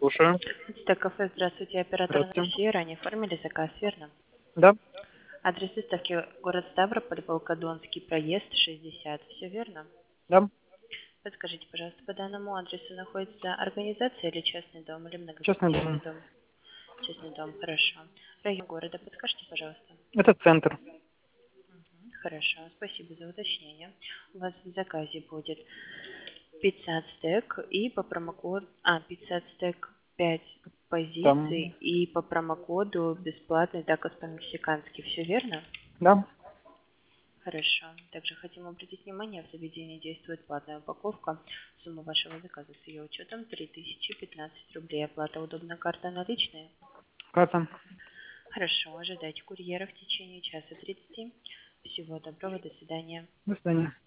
Слушаю. Это кафе, здравствуйте, оператор Здравствуйте. Анастасия, ранее оформили заказ, верно? Да, Адрес доставки город Ставрополь, Волгодонский, проезд 60, все верно? да. Подскажите, пожалуйста, по данному адресу находится организация или частный дом, или Частный многоквартирный дом. дом? Частный дом, хорошо. Район города, подскажите, пожалуйста. Это центр. Хорошо, спасибо за уточнение. У вас в заказе будет пицца стек и по промокоду, пицца стек 5 позиций Там. и по промокоду бесплатный такос по-мексикански. Все верно? Да. Хорошо. Также хотим обратить внимание, в заведении действует платная упаковка. Сумма вашего заказа с ее учетом 3015 рублей. Оплата удобна, карта наличные. Карта. Хорошо. Ожидайте курьера в течение часа 30. Всего доброго. До свидания. До свидания.